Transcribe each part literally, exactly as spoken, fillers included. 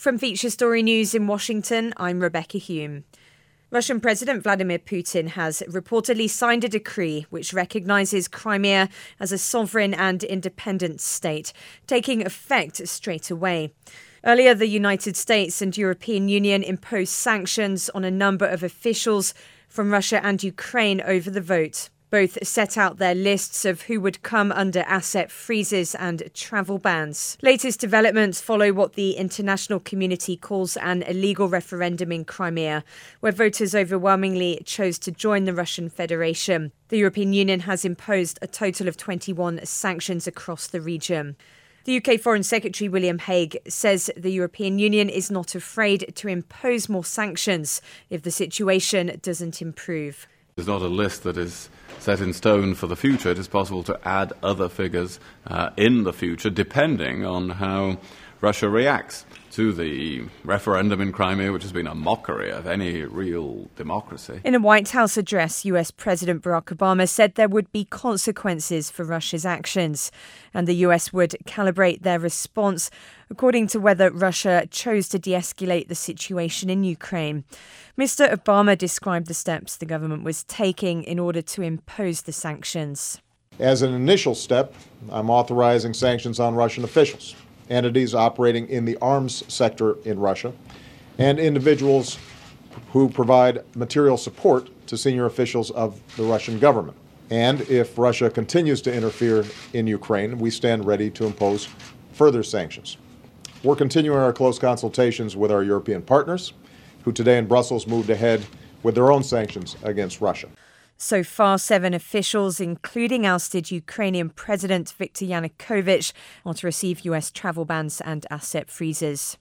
From Feature Story News in Washington, I'm Rebecca Hume. Russian President Vladimir Putin has reportedly signed a decree which recognises Crimea as a sovereign and independent state, taking effect straight away. Earlier, the United States and European Union imposed sanctions on a number of officials from Russia and Ukraine over the vote. Both set out their lists of who would come under asset freezes and travel bans. Latest developments follow what the international community calls an illegal referendum in Crimea, where voters overwhelmingly chose to join the Russian Federation. The European Union has imposed a total of twenty-one sanctions across the region. The U K Foreign Secretary William Hague says the European Union is not afraid to impose more sanctions if the situation doesn't improve. It's not a list that is set in stone for the future. It is possible to add other figures uh, in the future, depending on how Russia reacts to the referendum in Crimea, which has been a mockery of any real democracy. In a White House address, U S President Barack Obama said there would be consequences for Russia's actions, and the U S would calibrate their response according to whether Russia chose to de-escalate the situation in Ukraine. Mister Obama described the steps the government was taking in order to impose the sanctions. As an initial step, I'm authorizing sanctions on Russian officials, entities operating in the arms sector in Russia, and individuals who provide material support to senior officials of the Russian government. And if Russia continues to interfere in Ukraine, we stand ready to impose further sanctions. We're continuing our close consultations with our European partners, who today in Brussels moved ahead with their own sanctions against Russia. So far, seven officials, including ousted Ukrainian President Viktor Yanukovych, are to receive U S travel bans and asset freezes.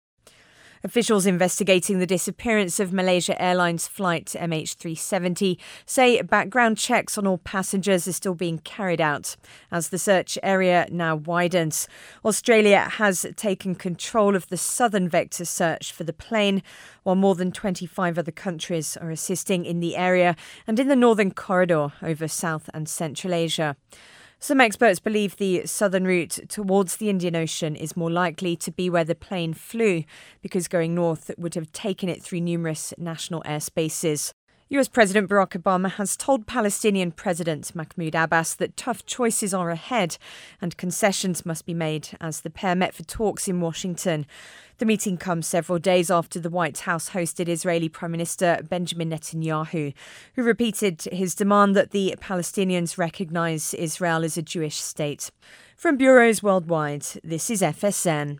Officials investigating the disappearance of Malaysia Airlines flight M H three seventy say background checks on all passengers are still being carried out as the search area now widens. Australia has taken control of the southern vector search for the plane, while more than twenty-five other countries are assisting in the area and in the northern corridor over South and Central Asia. Some experts believe the southern route towards the Indian Ocean is more likely to be where the plane flew, because going north would have taken it through numerous national airspaces. U S President Barack Obama has told Palestinian President Mahmoud Abbas that tough choices are ahead and concessions must be made as the pair met for talks in Washington. The meeting comes several days after the White House hosted Israeli Prime Minister Benjamin Netanyahu, who repeated his demand that the Palestinians recognise Israel as a Jewish state. From bureaus worldwide, this is F S N.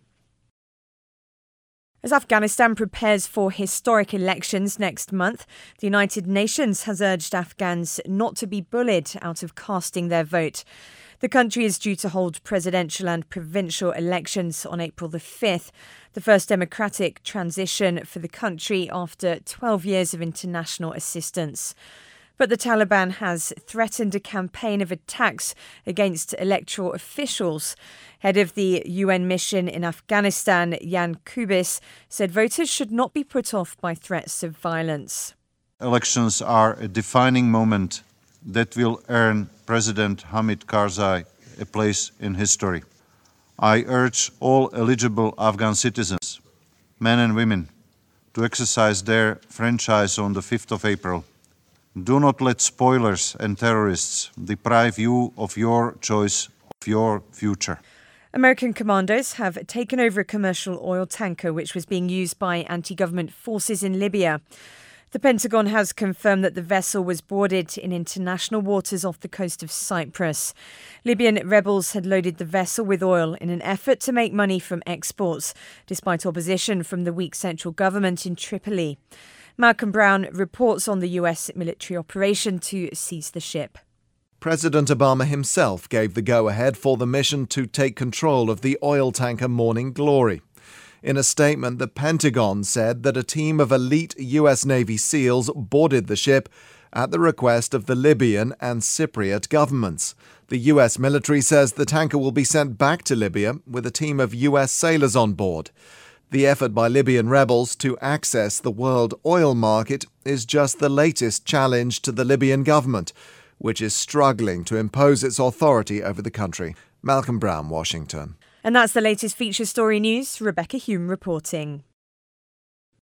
As Afghanistan prepares for historic elections next month, the United Nations has urged Afghans not to be bullied out of casting their vote. The country is due to hold presidential and provincial elections on April the fifth, the first democratic transition for the country after twelve years of international assistance. But the Taliban has threatened a campaign of attacks against electoral officials. Head of the U N mission in Afghanistan, Jan Kubis, said voters should not be put off by threats of violence. Elections are a defining moment that will earn President Hamid Karzai a place in history. I urge all eligible Afghan citizens, men and women, to exercise their franchise on the fifth of April. Do not let spoilers and terrorists deprive you of your choice of your future. American commandos have taken over a commercial oil tanker which was being used by anti-government forces in Libya. The Pentagon has confirmed that the vessel was boarded in international waters off the coast of Cyprus. Libyan rebels had loaded the vessel with oil in an effort to make money from exports, despite opposition from the weak central government in Tripoli. Malcolm Brown reports on the U S military operation to seize the ship. President Obama himself gave the go-ahead for the mission to take control of the oil tanker Morning Glory. In a statement, the Pentagon said that a team of elite U S Navy SEALs boarded the ship at the request of the Libyan and Cypriot governments. The U S military says the tanker will be sent back to Libya with a team of U S sailors on board. The effort by Libyan rebels to access the world oil market is just the latest challenge to the Libyan government, which is struggling to impose its authority over the country. Malcolm Brown, Washington. And that's the latest Feature Story news. Rebecca Hume reporting.